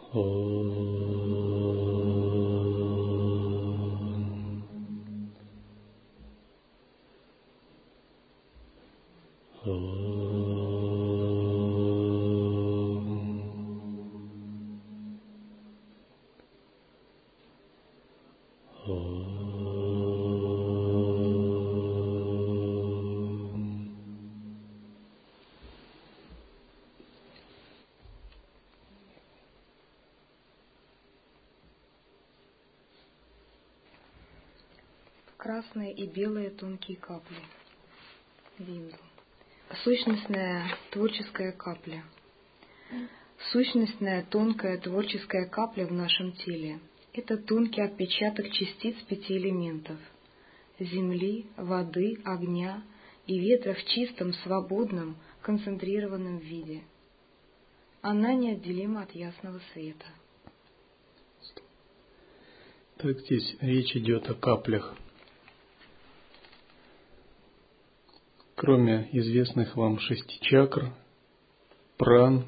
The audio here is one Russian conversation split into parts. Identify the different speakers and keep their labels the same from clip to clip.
Speaker 1: Красные и белые тонкие капли. Бинду. Сущностная творческая капля. Сущностная тонкая творческая капля в нашем теле — это тонкий отпечаток частиц 5 элементов — земли, воды, огня и ветра в чистом, свободном, концентрированном виде. Она неотделима от ясного света.
Speaker 2: Так здесь речь идет о каплях. Кроме известных вам 6 чакр, пран,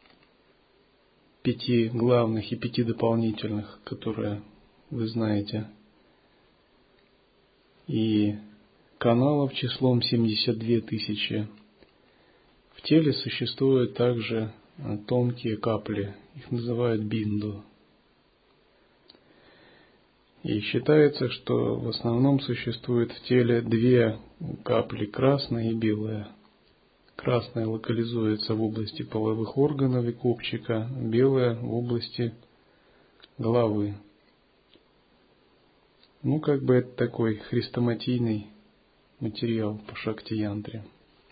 Speaker 2: 5 главных и 5 дополнительных, которые вы знаете, и каналов числом 72 тысячи, в теле существуют также тонкие капли, их называют бинду. И считается, что в основном существует в теле 2 капли, красная и белая. Красная локализуется в области половых органов и копчика, белая в области головы. Как бы это такой хрестоматийный материал по шакти-янтре.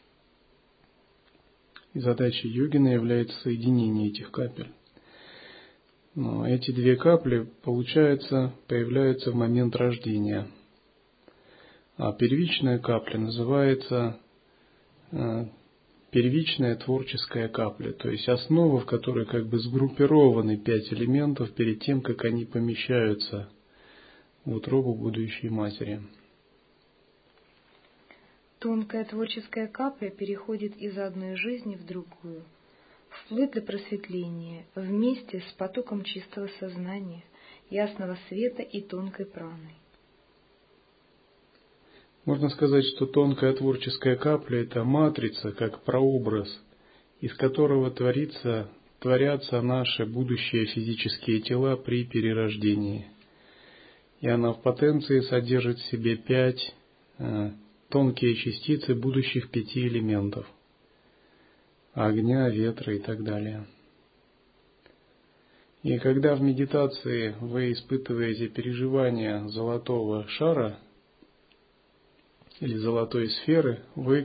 Speaker 2: И задачей йогина является соединение этих капель. Но эти 2 капли, появляются в момент рождения. А первичная капля называется первичная творческая капля, то есть основа, в которой сгруппированы 5 элементов перед тем, как они помещаются в утробу будущей матери.
Speaker 1: Тонкая творческая капля переходит из одной жизни в другую, вплоть до просветления, вместе с потоком чистого сознания, ясного света и тонкой праной.
Speaker 2: Можно сказать, что тонкая творческая капля — это матрица, как прообраз, из которого творятся наши будущие физические тела при перерождении. И она в потенции содержит в себе 5 тонкие частицы будущих 5 элементов — огня, ветра и так далее. И когда в медитации вы испытываете переживание золотого шара или золотой сферы, вы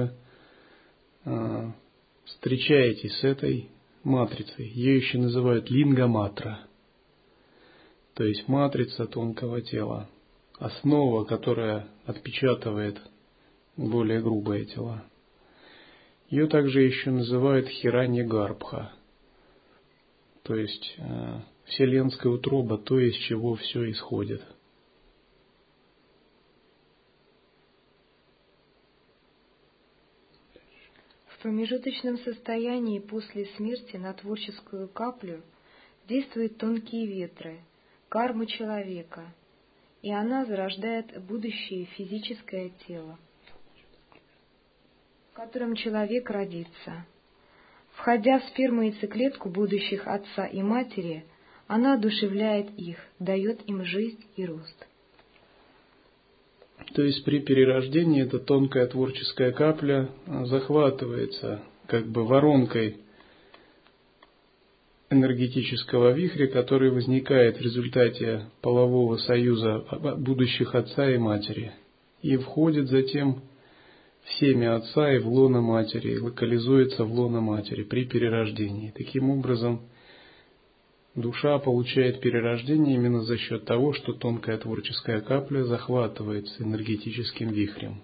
Speaker 2: встречаетесь с этой матрицей. Ее еще называют линга-матра, то есть матрица тонкого тела, основа, которая отпечатывает более грубые тела. Ее также еще называют хиранья-гарбха, то есть вселенская утроба, то, из чего все исходит.
Speaker 1: В промежуточном состоянии после смерти на творческую каплю действуют тонкие ветры, кармы человека, и она зарождает будущее физическое тело, в котором человек родится. Входя в сперму и яйцеклетку будущих отца и матери, она одушевляет их, дает им жизнь и рост.
Speaker 2: То есть при перерождении эта тонкая творческая капля захватывается воронкой энергетического вихря, который возникает в результате полового союза будущих отца и матери, и входит затем в семя отца и в лоно матери, и локализуется в лоно матери при перерождении. Таким образом, душа получает перерождение именно за счет того, что тонкая творческая капля захватывается энергетическим вихрем.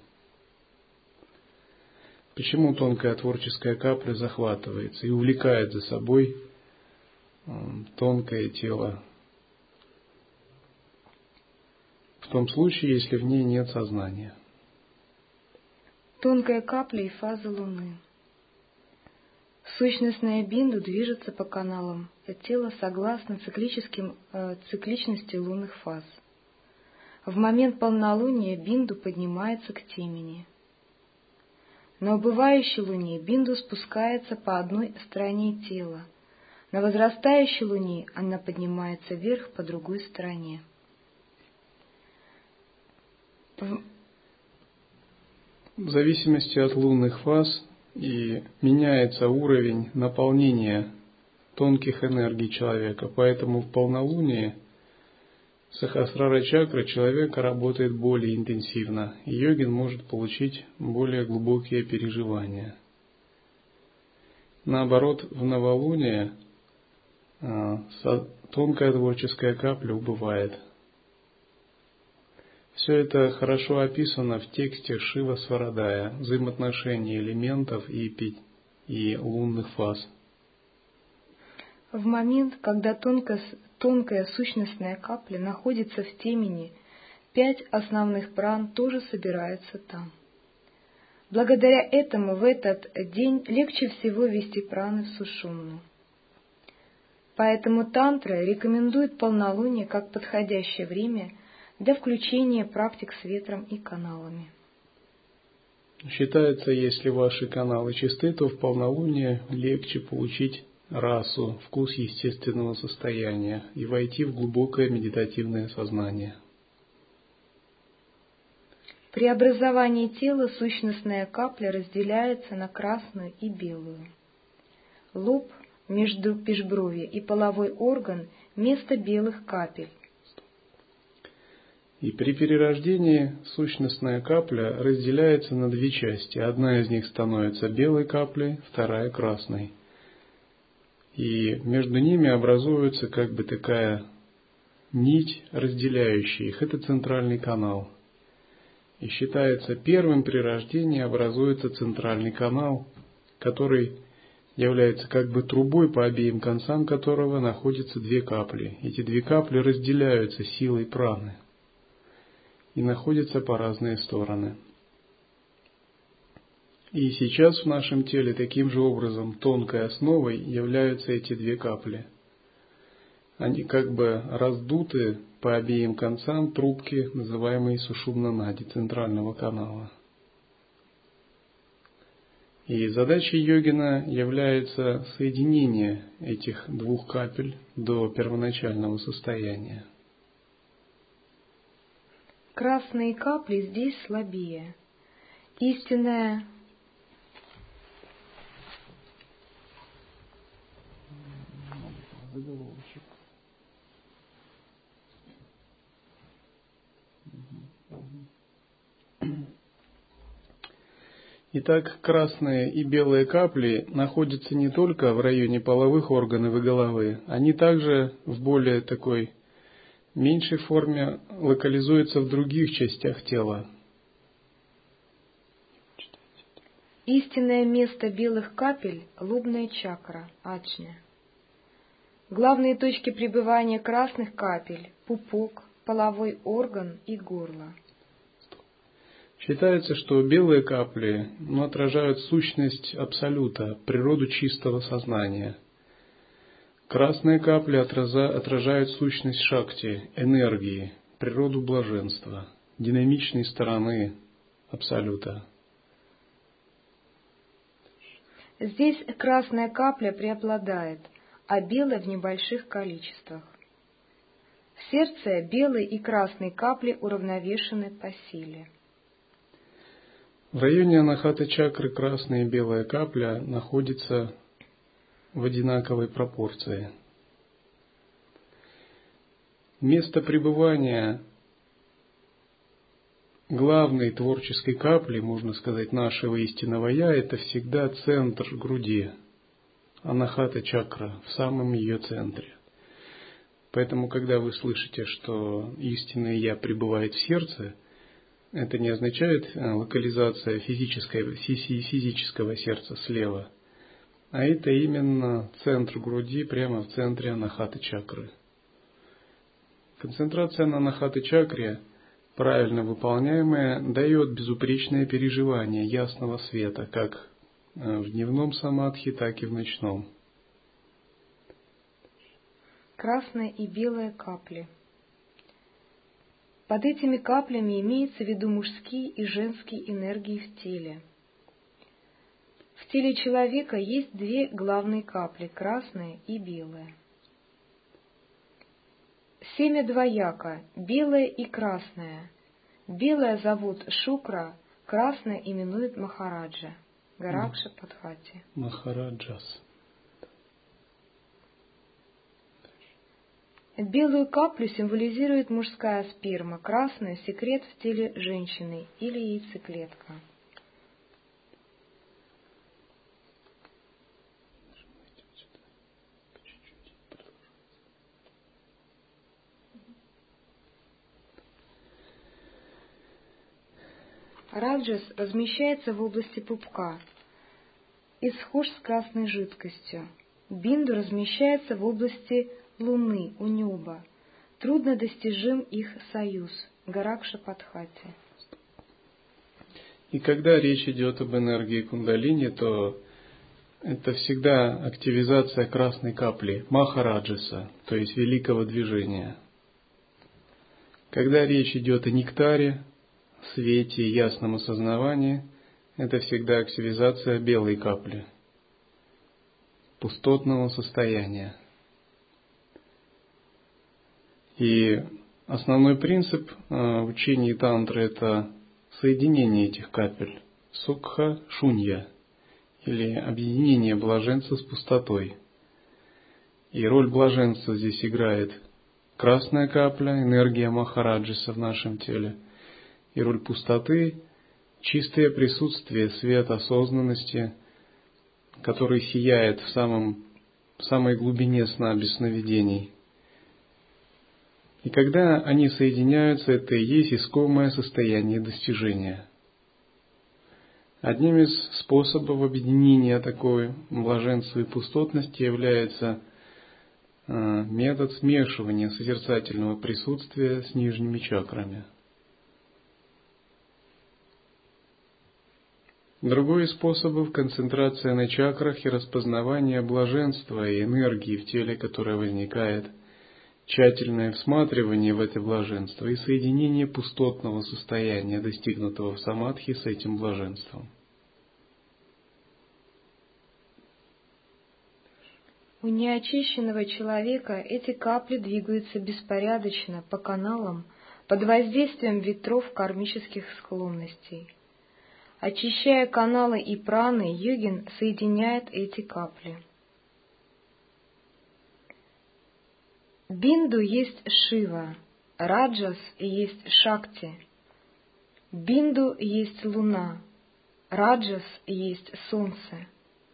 Speaker 2: Почему тонкая творческая капля захватывается и увлекает за собой тонкое тело? В том случае, если в ней нет сознания.
Speaker 1: Тонкая капля и фаза Луны. Сущностная бинду движется по каналам тела согласно цикличности лунных фаз. В момент полнолуния бинду поднимается к темени. На убывающей луне бинду спускается по одной стороне тела, на возрастающей луне она поднимается вверх по другой стороне.
Speaker 2: В зависимости от лунных фаз и меняется уровень наполнения тонких энергий человека, поэтому в полнолуние сахасрара чакра человека работает более интенсивно, и йогин может получить более глубокие переживания. Наоборот, в новолуние тонкая творческая капля убывает. Все это хорошо описано в тексте Шива Сварадая, взаимоотношения элементов и лунных фаз.
Speaker 1: В момент, когда тонкая сущностная капля находится в темени, 5 основных пран тоже собираются там. Благодаря этому в этот день легче всего вести праны в сушумну. Поэтому тантра рекомендует полнолуние как подходящее время для включения практик с ветром и каналами.
Speaker 2: Считается, если ваши каналы чисты, то в полнолуние легче получить расу, вкус естественного состояния, и войти в глубокое медитативное сознание.
Speaker 1: При образовании тела сущностная капля разделяется на красную и белую. Лоб, межбровье и половой орган – место белых капель.
Speaker 2: И при перерождении сущностная капля разделяется на 2 части. Одна из них становится белой каплей, вторая – красной. И между ними образуется как бы такая нить, разделяющая их. Это центральный канал. И считается, первым при рождении образуется центральный канал, который является как бы трубой, по обеим концам которого находятся 2 капли. Эти 2 капли разделяются силой праны и находятся по разные стороны. И сейчас в нашем теле таким же образом тонкой основой являются эти 2 капли. Они как бы раздуты по обеим концам трубки, называемой сушумна-нади, центрального канала. И задачей йогина является соединение этих 2 капель до первоначального состояния.
Speaker 1: Красные капли здесь слабее. Истинная
Speaker 2: Заголовочек. Итак, красные и белые капли находятся не только в районе половых органов и головы, они также в более такой меньшей форме локализуются в других частях тела.
Speaker 1: истинное место белых капель – лобная чакра, аджня. Главные точки пребывания красных капель – пупок, половой орган и горло.
Speaker 2: Считается, что белые капли отражают сущность Абсолюта, природу чистого сознания. Красные капли отражают сущность Шакти, энергии, природу блаженства, динамичной стороны Абсолюта.
Speaker 1: Здесь красная капля преобладает, а белая в небольших количествах. В сердце белые и красные капли уравновешены по силе.
Speaker 2: В районе анахата чакры красная и белая капля находятся в одинаковой пропорции. Место пребывания главной творческой капли, можно сказать, нашего истинного Я, это всегда центр груди, анахата чакра, в самом ее центре. Поэтому, когда вы слышите, что истинное Я пребывает в сердце, это не означает локализация физического сердца слева, а это именно центр груди, прямо в центре анахаты чакры. Концентрация на анахаты чакре, правильно выполняемая, дает безупречное переживание ясного света, как в дневном самадхи, так и в ночном.
Speaker 1: Красная и белая капли. Под этими каплями имеется в виду мужские и женские энергии в теле. В теле человека есть две главные капли – красная и белая. Семя двояко – белое и красное. Белое зовут Шукра, красное именует Махараджа, Гаракша Падхати.
Speaker 2: Махараджас.
Speaker 1: Белую каплю символизирует мужская сперма, красную – секрет в теле женщины или яйцеклетка. Раджас размещается в области пупка и схож с красной жидкостью. Бинду размещается в области Луны, у неба. Трудно достижим их союз, Гаракша Падхати.
Speaker 2: И когда речь идет об энергии кундалини, то это всегда активизация красной капли, Махараджаса, то есть великого движения. Когда речь идет о нектаре, свете и ясном осознавании, это всегда активизация белой капли, пустотного состояния. И основной принцип в учении тантры – это соединение этих капель, сукха шунья, или объединение блаженства с пустотой. И роль блаженства здесь играет красная капля, энергия Махараджаса в нашем теле, и роль пустоты – чистое присутствие, свет осознанности, который сияет в самой глубине сна без сновидений. И когда они соединяются, это и есть искомое состояние достижения. Одним из способов объединения такой блаженства и пустотности является метод смешивания созерцательного присутствия с нижними чакрами. Другой из способов – концентрация на чакрах и распознавание блаженства и энергии в теле, которая возникает, тщательное всматривание в это блаженство и соединение пустотного состояния, достигнутого в самадхи, с этим блаженством.
Speaker 1: У неочищенного человека эти капли двигаются беспорядочно по каналам под воздействием ветров кармических склонностей. Очищая каналы и праны, йогин соединяет эти капли. Бинду есть Шива, Раджас есть Шакти. Бинду есть Луна, Раджас есть Солнце.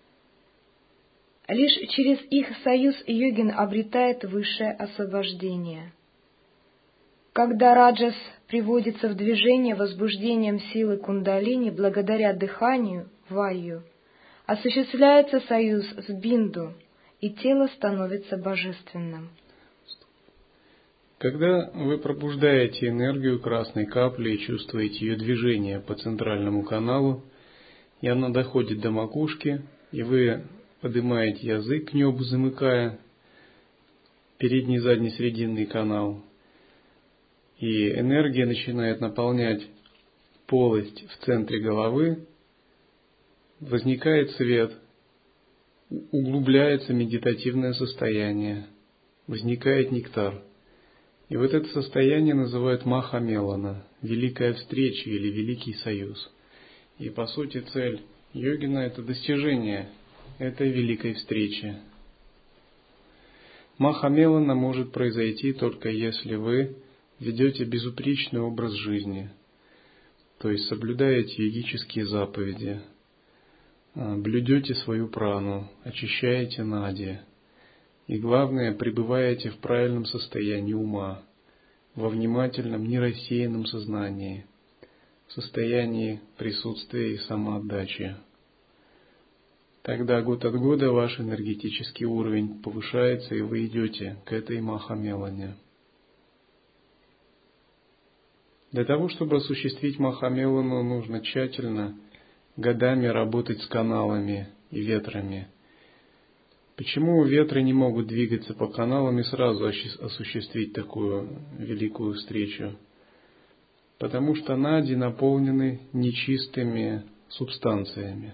Speaker 1: Лишь через их союз йогин обретает высшее освобождение. Когда раджас приводится в движение возбуждением силы кундалини благодаря дыханию, вайю, осуществляется союз с бинду, и тело становится божественным.
Speaker 2: Когда вы пробуждаете энергию красной капли и чувствуете ее движение по центральному каналу, и она доходит до макушки, и вы поднимаете язык к небу, замыкая передний, задний, срединный канал, и энергия начинает наполнять полость в центре головы, возникает свет, углубляется медитативное состояние, возникает нектар. И вот это состояние называют Махамелана, великая встреча или великий союз. И по сути цель йогина – это достижение этой великой встречи. Махамелана может произойти только если вы ведете безупречный образ жизни, то есть соблюдаете йогические заповеди, блюдете свою прану, очищаете нади, и главное, пребываете в правильном состоянии ума, во внимательном, нерассеянном сознании, в состоянии присутствия и самоотдачи. Тогда год от года ваш энергетический уровень повышается, и вы идете к этой Махамелане. Для того, чтобы осуществить Махамелану, нужно тщательно годами работать с каналами и ветрами. Почему ветры не могут двигаться по каналам и сразу осуществить такую великую встречу? Потому что нади наполнены нечистыми субстанциями.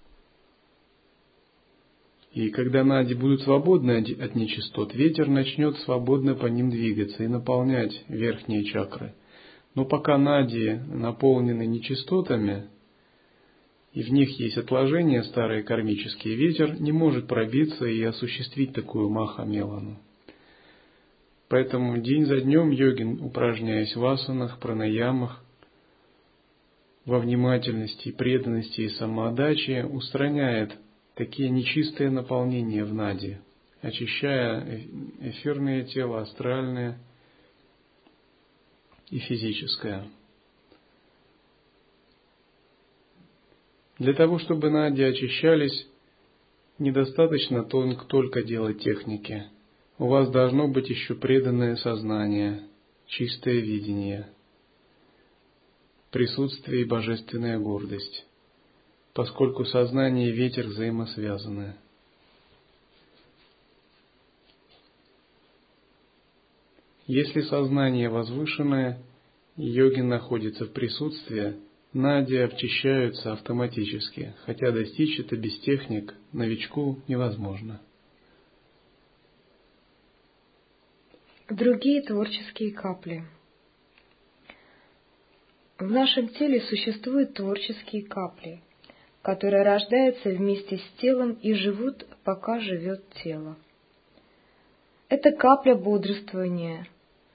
Speaker 2: И когда нади будут свободны от нечистот, ветер начнет свободно по ним двигаться и наполнять верхние чакры. Но пока нади наполнены нечистотами, и в них есть отложения старые кармические, ветер не может пробиться и осуществить такую маха-мелану. Поэтому день за днем йогин, упражняясь в асанах, пранаямах, во внимательности, преданности и самоотдаче, устраняет такие нечистые наполнения в нади, очищая эфирное тело, астральное и физическое. Для того, чтобы нади очищались, недостаточно только делать техники. У вас должно быть еще преданное сознание, чистое видение, присутствие и божественная гордость, поскольку сознание и ветер взаимосвязаны. Если сознание возвышенное, и йогин находится в присутствии, нади очищаются автоматически, хотя достичь это без техник новичку невозможно.
Speaker 1: Другие творческие капли. В нашем теле существуют творческие капли, которые рождаются вместе с телом и живут, пока живет тело. Это капля бодрствования,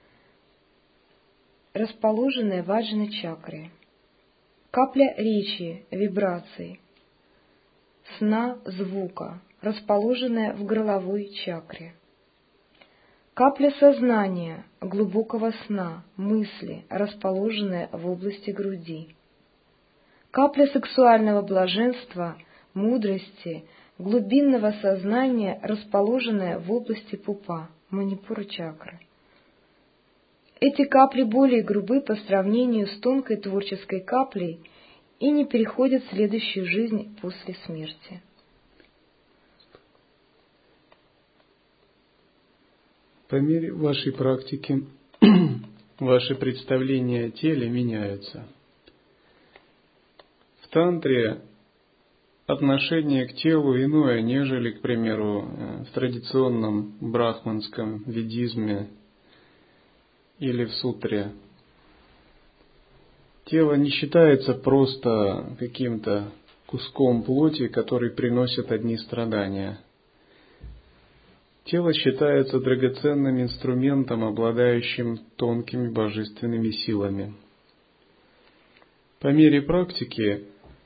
Speaker 1: расположенная в аджна-чакре, капля речи, вибраций, сна, звука, расположенная в горловой чакре, капля сознания, глубокого сна, мысли, расположенная в области груди, капля сексуального блаженства, мудрости, глубинного сознания, расположенная в области пупа, манипура чакры. Эти капли более грубы по сравнению с тонкой творческой каплей и не переходят в следующую жизнь после смерти.
Speaker 2: По мере вашей практики, ваши представления о теле меняются. В тантре отношение к телу иное, нежели, к примеру, в традиционном брахманском ведизме или в сутре. Тело не считается просто каким-то куском плоти, который приносит одни страдания. Тело считается драгоценным инструментом, обладающим тонкими божественными силами. По мере практики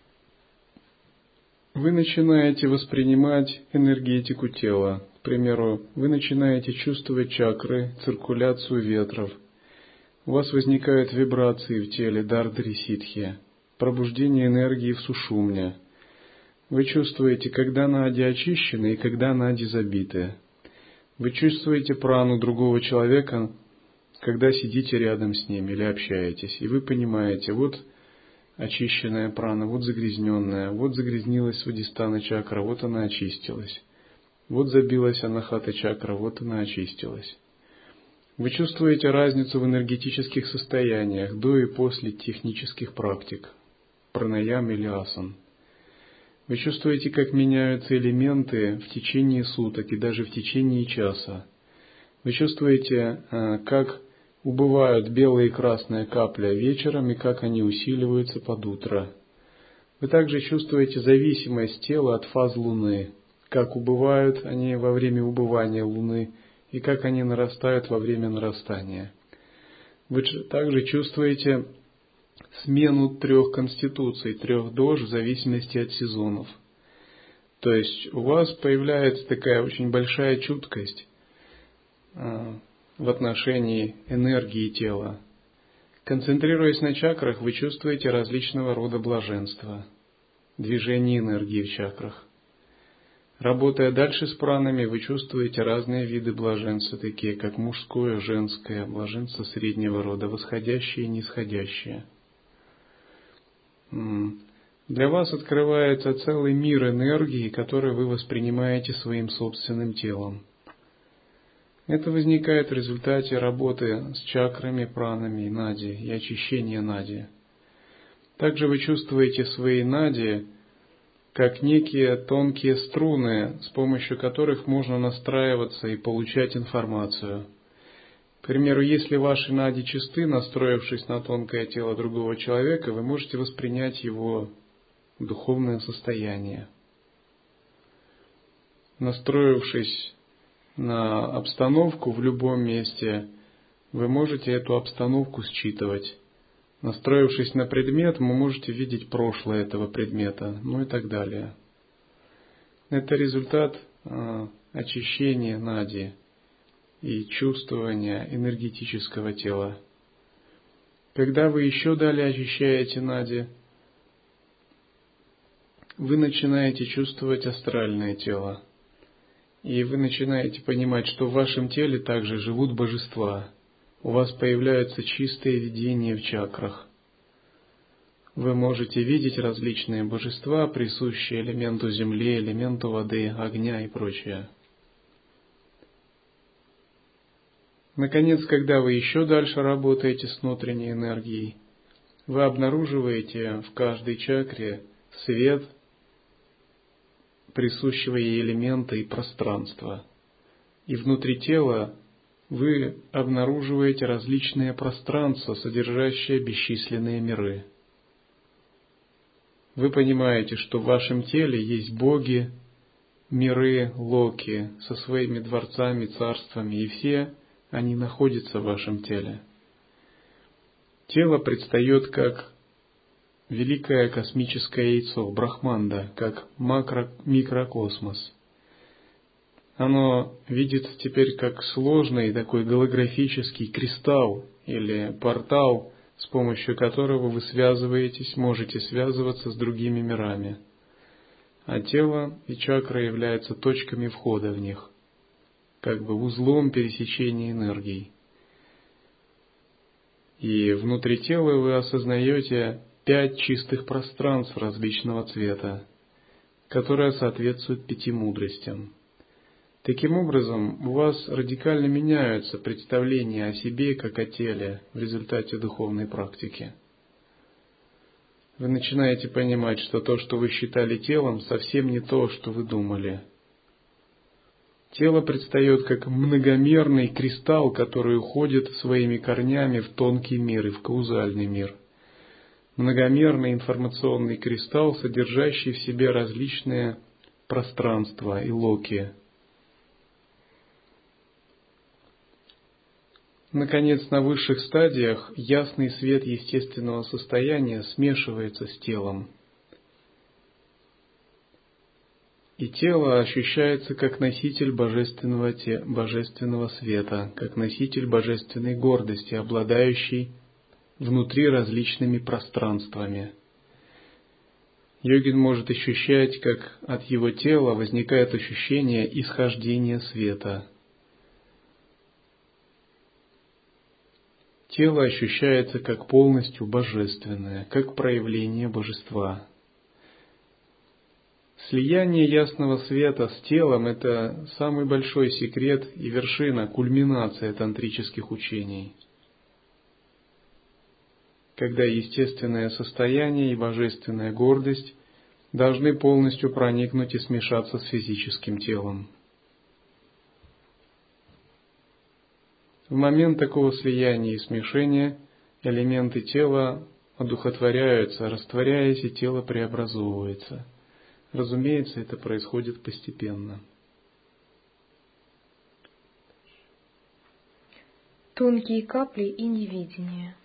Speaker 2: вы начинаете воспринимать энергетику тела. К примеру, вы начинаете чувствовать чакры, циркуляцию ветров. У вас возникают вибрации в теле дардри-ситхи, пробуждение энергии в сушумне. Вы чувствуете, когда нади очищены и когда нади забиты. Вы чувствуете прану другого человека, когда сидите рядом с ним или общаетесь. И вы понимаете, вот очищенная прана, вот загрязненная, вот загрязнилась свадистхана чакра, вот она очистилась. Вот забилась анахата чакра, вот она очистилась. Вы чувствуете разницу в энергетических состояниях до и после технических практик, пранаям или асан. Вы чувствуете, как меняются элементы в течение суток и даже в течение часа. Вы чувствуете, как убывают белая и красная капля вечером и как они усиливаются под утро. Вы также чувствуете зависимость тела от фаз Луны, как убывают они во время убывания Луны и как они нарастают во время нарастания. Вы также чувствуете смену 3 конституций, 3 дож в зависимости от сезонов. То есть у вас появляется такая очень большая чуткость в отношении энергии тела. Концентрируясь на чакрах, вы чувствуете различного рода блаженства, движение энергии в чакрах. Работая дальше с пранами, вы чувствуете разные виды блаженства, такие как мужское, женское, блаженство среднего рода, восходящее и нисходящее. для вас открывается целый мир энергии, который вы воспринимаете своим собственным телом. Это возникает в результате работы с чакрами, пранами, нади и очищения нади. Также вы чувствуете свои нади как некие тонкие струны, с помощью которых можно настраиваться и получать информацию. К примеру, если ваши нади чисты, настроившись на тонкое тело другого человека, вы можете воспринять его духовное состояние. Настроившись на обстановку в любом месте, вы можете эту обстановку считывать. Настроившись на предмет, вы можете видеть прошлое этого предмета, ну и так далее. Это результат очищения нади и чувствования энергетического тела. Когда вы еще далее очищаете нади, вы начинаете чувствовать астральное тело. И вы начинаете понимать, что в вашем теле также живут божества. У вас появляются чистые видения в чакрах. Вы можете видеть различные божества, присущие элементу земли, элементу воды, огня и прочее. Наконец, когда вы еще дальше работаете с внутренней энергией, вы обнаруживаете в каждой чакре свет присущего ей элемента и пространства. И внутри тела вы обнаруживаете различные пространства, содержащие бесчисленные миры. Вы понимаете, что в вашем теле есть боги, миры, локи со своими дворцами, царствами, и все они находятся в вашем теле. Тело предстает как великое космическое яйцо, брахманда, как микрокосмос. Оно видится теперь как сложный такой голографический кристалл или портал, с помощью которого вы связываетесь, можете связываться с другими мирами. А тело и чакра являются точками входа в них, как бы узлом пересечения энергий. И внутри тела вы осознаете 5 чистых пространств различного цвета, которые соответствуют 5 мудростям. Таким образом, у вас радикально меняются представления о себе как о теле в результате духовной практики. Вы начинаете понимать, что то, что вы считали телом, совсем не то, что вы думали. Тело предстает как многомерный кристалл, который уходит своими корнями в тонкий мир и в каузальный мир. Многомерный информационный кристалл, содержащий в себе различные пространства и локи. Наконец, на высших стадиях ясный свет естественного состояния смешивается с телом. И тело ощущается как носитель божественного света, как носитель божественной гордости, обладающий внутри различными пространствами. Йогин может ощущать, как от его тела возникает ощущение исхождения света. Тело ощущается как полностью божественное, как проявление божества. Слияние ясного света с телом – это самый большой секрет и вершина, кульминация тантрических учений. Когда естественное состояние и божественная гордость должны полностью проникнуть и смешаться с физическим телом. В момент такого слияния и смешения элементы тела одухотворяются, растворяясь, и тело преобразовывается. Разумеется, это происходит постепенно.
Speaker 1: Тонкие капли и невидение.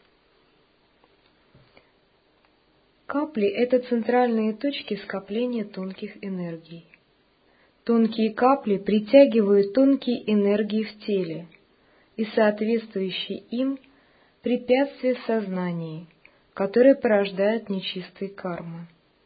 Speaker 1: Капли – это центральные точки скопления тонких энергий. Тонкие капли притягивают тонкие энергии в теле и соответствующие им препятствия в сознании, которые порождают нечистые кармы.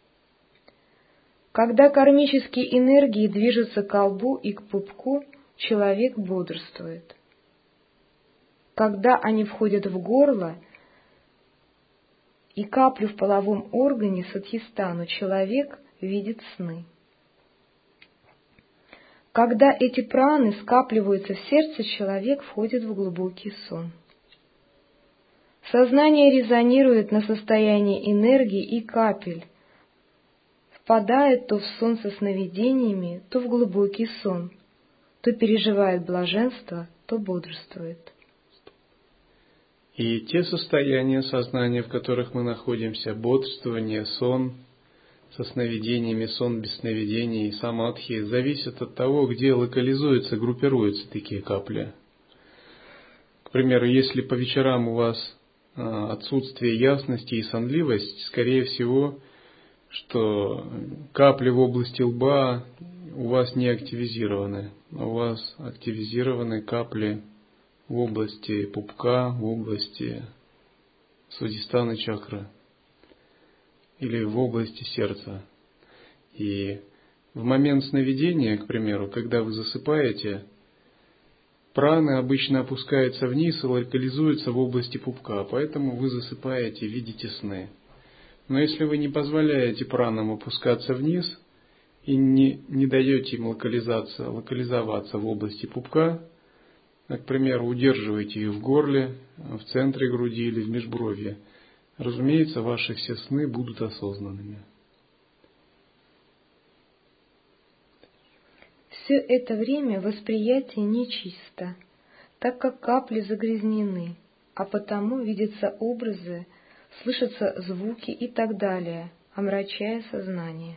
Speaker 1: Когда кармические энергии движутся к лбу и к пупку, человек бодрствует. Когда они входят в горло и каплю в половом органе садхистану человек видит сны. Когда эти праны скапливаются в сердце, человек входит в глубокий сон. Сознание резонирует на состояние энергии и капель, впадает то в сон со сновидениями, то в глубокий сон, то переживает блаженство, то бодрствует.
Speaker 2: И те состояния сознания, в которых мы находимся, бодрствование, сон со сновидениями, сон без сновидений, самадхи, зависят от того, где локализуются, группируются такие капли. К примеру, если по вечерам у вас отсутствие ясности и сонливость, скорее всего, что капли в области лба у вас не активизированы, а у вас активизированы капли в области пупка, в области свадхистхана чакры или в области сердца. И в момент сновидения, к примеру, когда вы засыпаете, праны обычно опускаются вниз и локализуются в области пупка, поэтому вы засыпаете, видите сны. Но если вы не позволяете пранам опускаться вниз и не даете им локализоваться в области пупка, к примеру, удерживаете их в горле, в центре груди или в межбровье, разумеется, ваши все сны будут осознанными.
Speaker 1: Все это время восприятие нечисто, так как капли загрязнены, а потому видятся образы, слышатся звуки и так далее, омрачая сознание.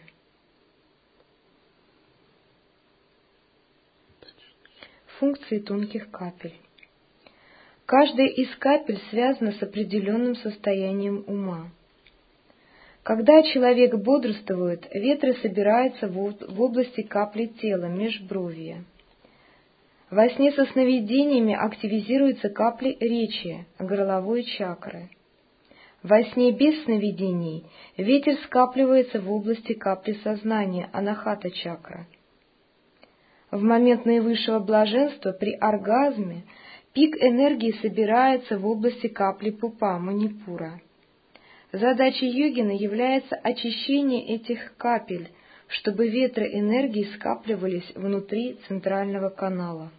Speaker 1: Функции тонких капель. Каждая из капель связана с определенным состоянием ума. Когда человек бодрствует, ветры собираются в области капли тела, межбровья. Во сне со сновидениями активизируются капли речи, горловой чакры. Во сне без сновидений ветер скапливается в области капли сознания, анахата чакра. В момент наивысшего блаженства при оргазме пик энергии собирается в области капли пупа, манипура. Задачей йогина является очищение этих капель, чтобы ветры энергии скапливались внутри центрального канала.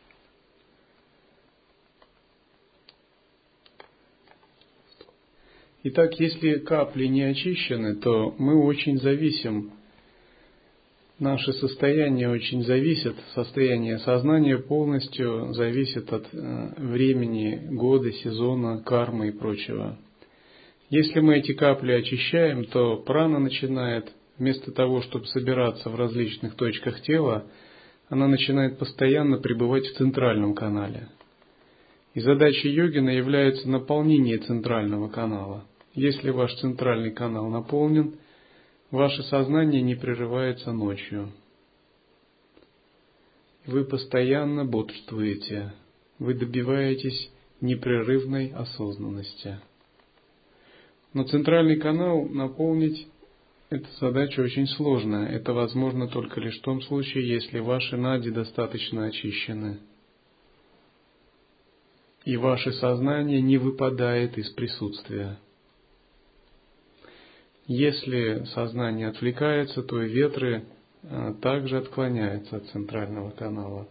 Speaker 2: Итак, если капли не очищены, то мы очень зависим. Наше состояние очень зависит, состояние сознания полностью зависит от времени, года, сезона, кармы и прочего. Если мы эти капли очищаем, то прана начинает, вместо того, чтобы собираться в различных точках тела, она начинает постоянно пребывать в центральном канале. И задачей йогина является наполнение центрального канала. Если ваш центральный канал наполнен, ваше сознание не прерывается ночью. Вы постоянно бодрствуете, вы добиваетесь непрерывной осознанности. Но центральный канал наполнить – это задача очень сложная. Это возможно только лишь в том случае, если ваши нади достаточно очищены. И ваше сознание не выпадает из присутствия. Если сознание отвлекается, то и ветры также отклоняются от центрального канала.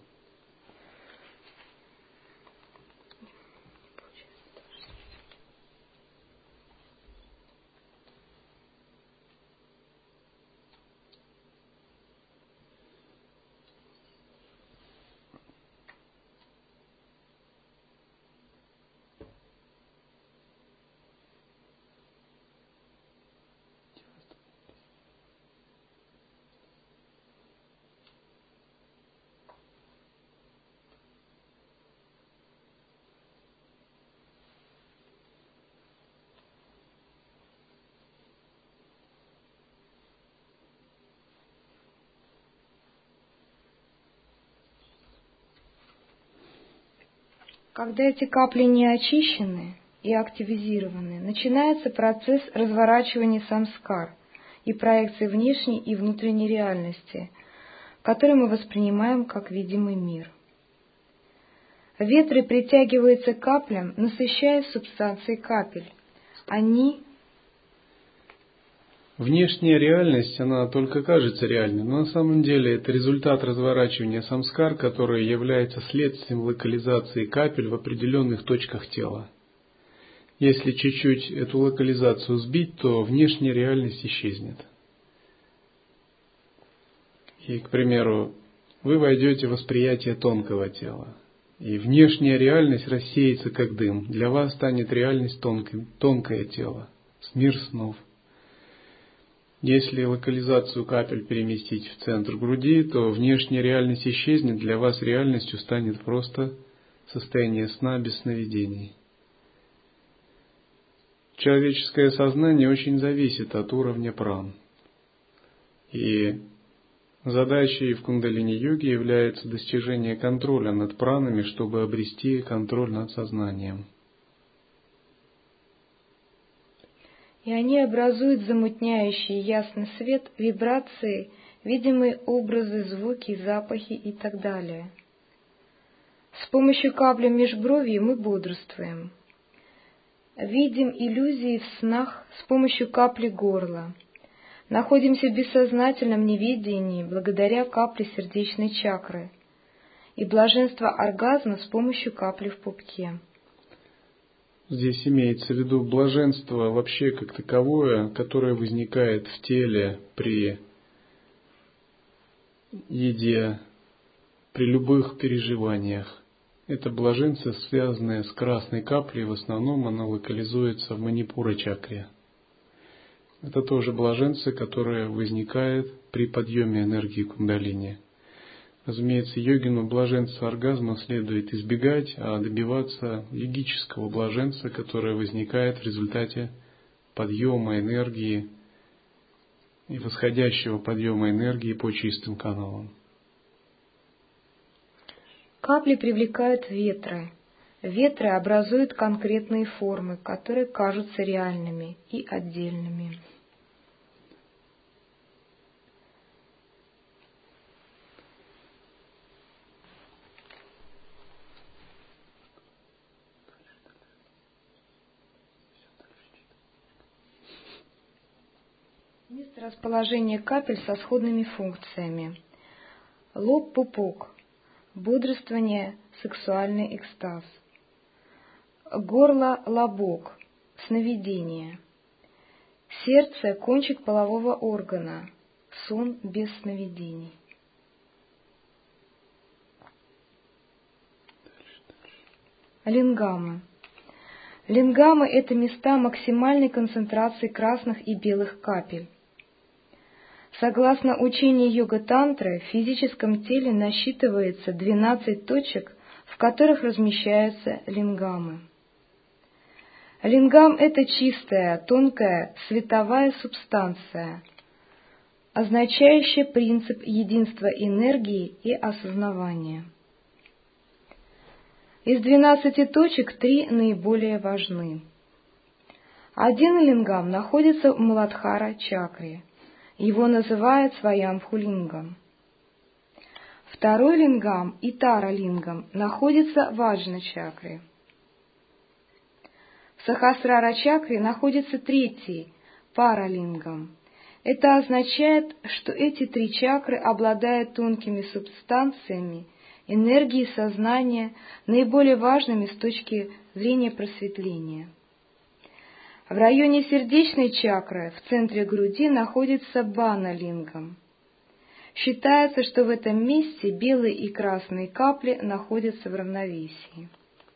Speaker 1: Когда эти капли не очищены и активизированы, начинается процесс разворачивания самскар и проекции внешней и внутренней реальности, который мы воспринимаем как видимый мир. Ветры притягиваются к каплям, насыщая субстанцией капель. Они
Speaker 2: Внешняя реальность, она только кажется реальной, но на самом деле это результат разворачивания самскар, который является следствием локализации капель в определенных точках тела. Если чуть-чуть эту локализацию сбить, то внешняя реальность исчезнет. И, к примеру, вы войдете в восприятие тонкого тела, и внешняя реальность рассеется как дым. Для вас станет реальность тонкое тело, мир снов. Если локализацию капель переместить в центр груди, то внешняя реальность исчезнет, для вас реальностью станет просто состояние сна без сновидений. Человеческое сознание очень зависит от уровня пран. И задачей в кундалини-йоге является достижение контроля над пранами, чтобы обрести контроль над сознанием.
Speaker 1: И они образуют замутняющий ясный свет, вибрации, видимые образы, звуки, запахи и так далее. С помощью капли межбровья мы бодрствуем. Видим иллюзии в снах с помощью капли горла. Находимся в бессознательном неведении благодаря капле сердечной чакры. И блаженство оргазма с помощью капли в пупке.
Speaker 2: Здесь имеется в виду блаженство вообще как таковое, которое возникает в теле при еде, при любых переживаниях. Это блаженство, связанное с красной каплей, в основном оно локализуется в манипура-чакре. Это тоже блаженство, которое возникает при подъеме энергии кундалини. Разумеется, йогину блаженства оргазма следует избегать, а добиваться йогического блаженства, которое возникает в результате подъема энергии и восходящего подъема энергии по чистым каналам.
Speaker 1: Капли привлекают ветры. Ветры образуют конкретные формы, которые кажутся реальными и отдельными. Место расположения капель со сходными функциями. Лоб-пупок. Бодрствование, сексуальный экстаз. Горло-лобок. Сновидение. Сердце – кончик полового органа. Сон без сновидений. Лингамы. Лингамы – это места максимальной концентрации красных и белых капель. Согласно учению йога-тантры, в физическом теле насчитывается 12 точек, в которых размещаются лингамы. Лингам – это чистая, тонкая, световая субстанция, означающая принцип единства энергии и осознавания. Из 12 точек 3 наиболее важны. Один лингам находится в Муладхара-чакре. Его называют Сваямбху-лингам. Второй лингам, Итара-лингам, находится в Аджна-чакре. В Сахасрара-чакре находится третий, Пара-лингам. Это означает, что эти 3 чакры обладают тонкими субстанциями, энергией сознания, наиболее важными с точки зрения просветления. В районе сердечной чакры, в центре груди, находится Бана-лингам. Считается, что в этом месте белые и красные капли находятся в равновесии.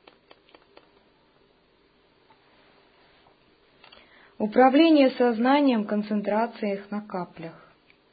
Speaker 1: Управление сознанием, концентрация их на каплях.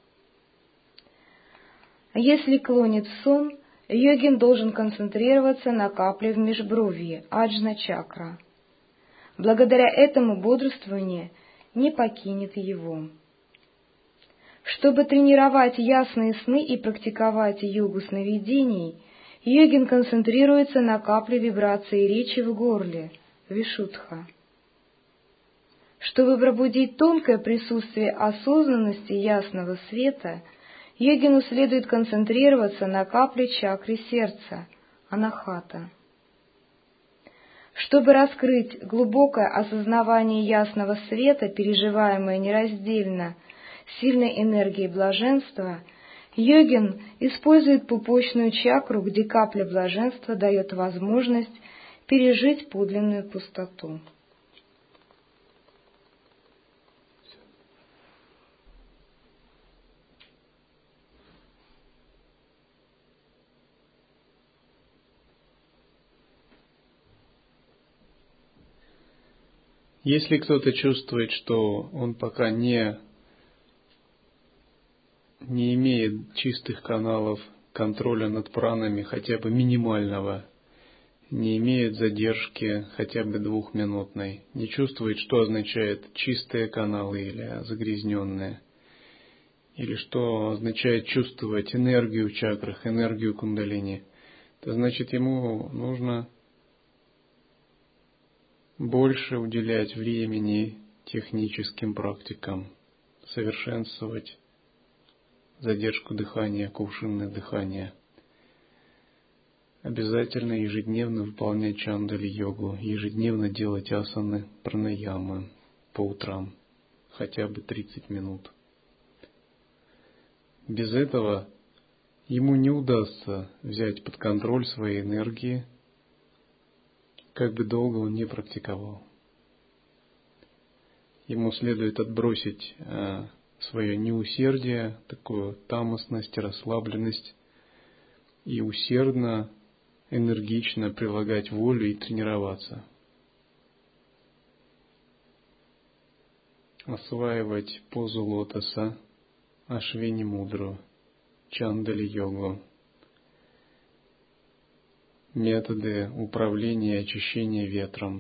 Speaker 1: Если клонит в сон, йогин должен концентрироваться на капле в межбровье, аджна-чакра. Благодаря этому бодрствование не покинет его. Чтобы тренировать ясные сны и практиковать йогу сновидений, йогин концентрируется на капле вибрации речи в горле, вишудха. Чтобы пробудить тонкое присутствие осознанности ясного света, йогину следует концентрироваться на капле чакры сердца, анахата. Чтобы раскрыть глубокое осознавание ясного света, переживаемое нераздельно сильной энергией блаженства, йогин использует пупочную чакру, где капля блаженства дает возможность пережить подлинную пустоту.
Speaker 2: Если кто-то чувствует, что он пока не имеет чистых каналов контроля над пранами, хотя бы минимального, не имеет задержки хотя бы 2-минутной, не чувствует, что означает чистые каналы или загрязненные, или что означает чувствовать энергию в чакрах, энергию кундалини, то значит ему нужно больше уделять времени техническим практикам, совершенствовать задержку дыхания, кувшинное дыхание. Обязательно ежедневно выполнять чандали-йогу, ежедневно делать асаны, пранаямы по утрам, хотя бы 30 минут. Без этого ему не удастся взять под контроль свои энергии, как бы долго он не практиковал. Ему следует отбросить свое неусердие, такую тамосность, расслабленность, и усердно, энергично прилагать волю и тренироваться. Осваивать позу лотоса, ашвини мудру, чандали-йогу, методы управления и очищения ветром.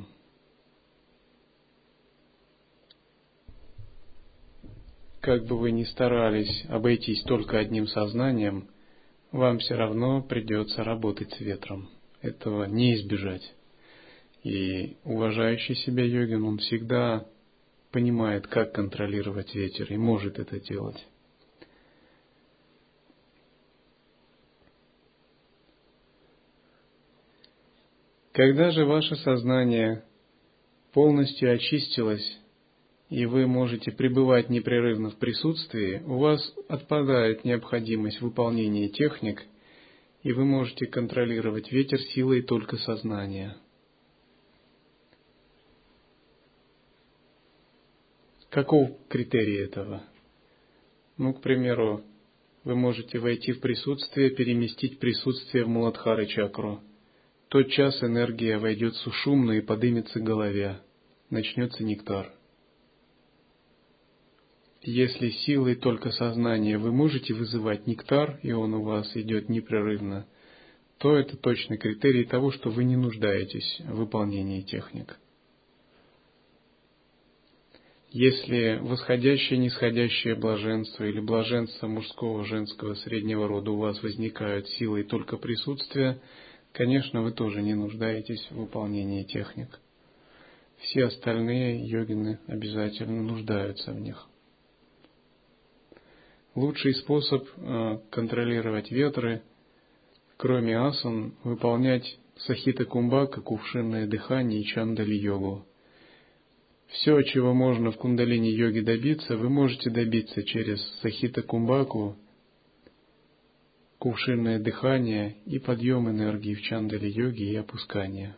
Speaker 2: Как бы вы ни старались обойтись только одним сознанием, вам все равно придется работать с ветром. Этого не избежать. И уважающий себя йогин, он всегда понимает, как контролировать ветер, и может это делать. Когда же ваше сознание полностью очистилось, и вы можете пребывать непрерывно в присутствии, у вас отпадает необходимость выполнения техник, и вы можете контролировать ветер силой только сознания. Каков критерий этого? К примеру, вы можете войти в присутствие, переместить присутствие в Муладхара чакру. Тотчас энергия войдет в сушумну и поднимется к голове. Начнется нектар. Если силой только сознания вы можете вызывать нектар, и он у вас идет непрерывно, то это точный критерий того, что вы не нуждаетесь в выполнении техник. Если восходящее, нисходящее блаженство или блаженство мужского, женского, среднего рода у вас возникают силой только присутствия, конечно, вы тоже не нуждаетесь в выполнении техник. Все остальные йогины обязательно нуждаются в них. Лучший способ контролировать ветры, кроме асан, выполнять сахита кумбака, кувшинное дыхание и чандали-йогу. Все, чего можно в кундалини-йоге добиться, вы можете добиться через сахита кумбаку, кувшинное дыхание и подъем энергии в чандали-йоге и опускание.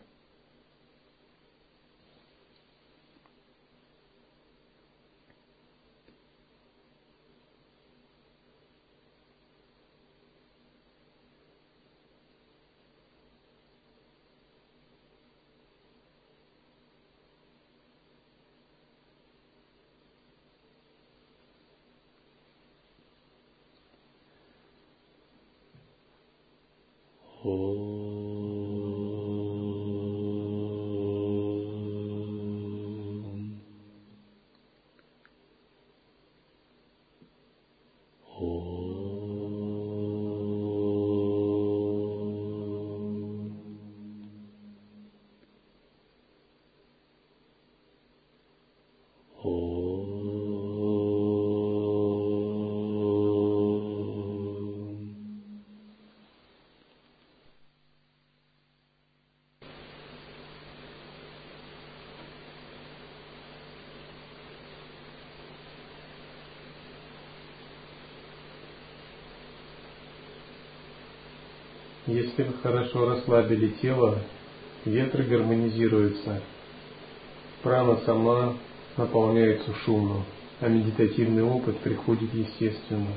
Speaker 2: Если вы хорошо расслабили тело, ветры гармонизируются, прана сама наполняет сушумну, а медитативный опыт приходит естественно.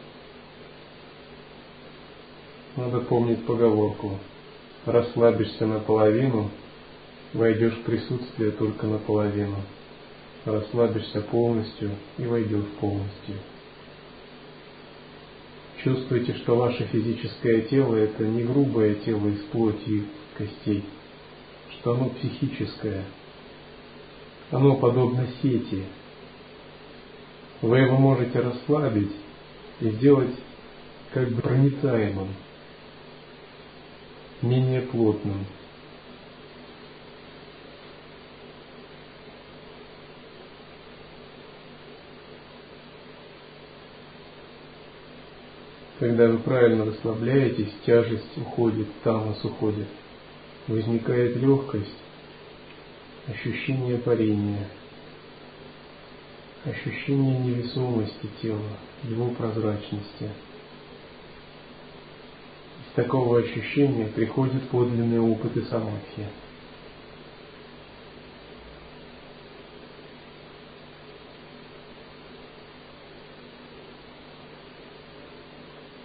Speaker 2: Надо помнить поговорку: расслабишься наполовину, войдешь в присутствие только наполовину. Расслабишься полностью и войдешь полностью. Чувствуйте, что ваше физическое тело – это не грубое тело из плоти и костей, что оно психическое. Оно подобно сети. Вы его можете расслабить и сделать как бы проницаемым, менее плотным. Когда вы правильно расслабляетесь, тяжесть уходит, тамас уходит. Возникает легкость, ощущение парения, ощущение невесомости тела, его прозрачности. Из такого ощущения приходят подлинные опыты самадхи.